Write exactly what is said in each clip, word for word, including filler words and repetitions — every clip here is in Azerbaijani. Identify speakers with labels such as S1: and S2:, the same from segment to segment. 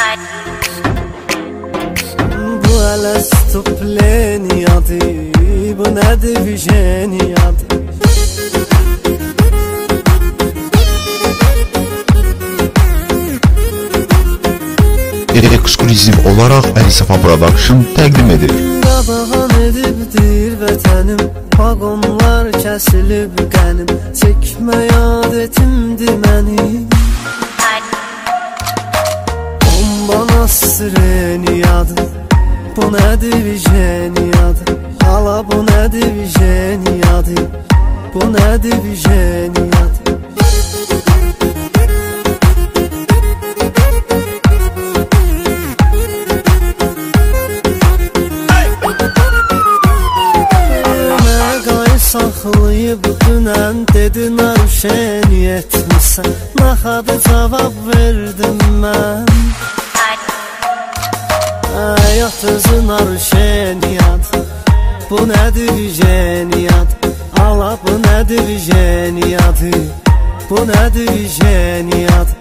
S1: Bu hələ stupleniyadı, bu nədir vijeniyadı?
S2: Eksklüziv olaraq Əlisafa Production təqdim edir.
S1: Qadağan edibdir vətənim, vaqonlar kəsilib qənim, çəkmək adətimdir mənim. Bomba nasreniyadı, bu nədir vijeniyadı? Hala bu nədir vijeniyadı? Bu nədir vijeniyadı? Saxlayıb dünən dedin arşeniyet misən? Naxadı cavab verdim mən. Həyat özün arşeniyat, bu nədir vijeniyadı? Ala bu nədir vijeniyadı? Bu nədir vijeniyadı?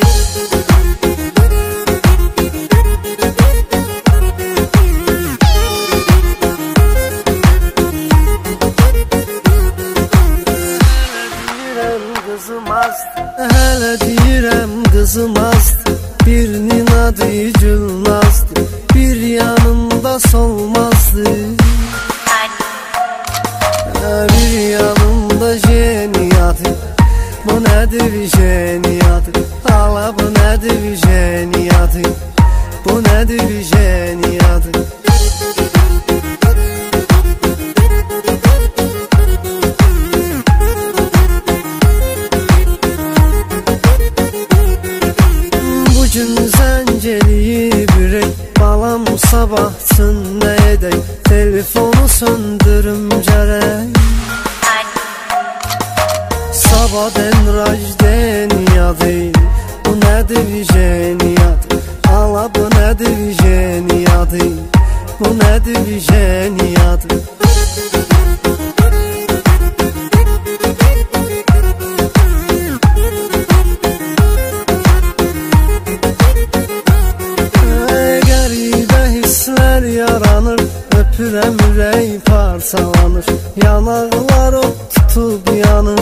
S1: Hələ deyirəm qızım azdı, birinin adı Gülnazdı, bir yanımda solmazdı. Bir yanımda jeniyadı, bu nədir vijeniyadı? Hala bu nədir vijeniyadı? Bu nədir vijeniyadı? Gün zəncəliyib ürək, balam sabahçın nə edək? Telefonu söndürüm gərək. Sabahdən rajdeniyadı, bu nədir vijeniyadı? Ala bu nədir vijeniyadı? Bu nədir vijeniyadı? Yaranır, öpürəm ürək parçalanır, yanaqlar ot tutub yanır.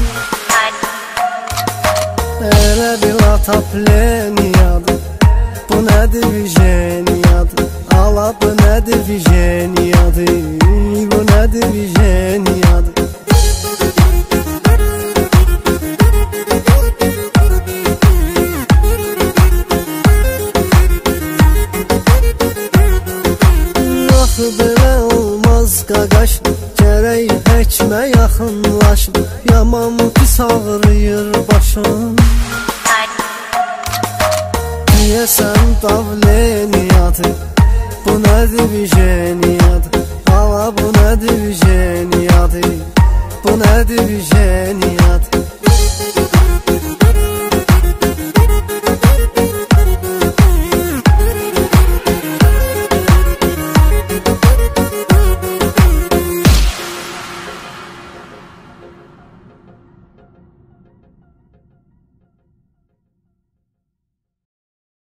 S1: Elə bil atapleniyadı, bu nədir vijeniyadı? Ala bu nədir vijeniyadı? Bu nədir vijeniyadı? Belə olmaz qaqaş, gərək həkmə yaxınlaşım, yaman pis ağrıyır başım. Deyəsən davleniyadı, bu nədir vijeniyadı? Hala bu nədir vijeniyadı? Bu nədir vijeniyadı?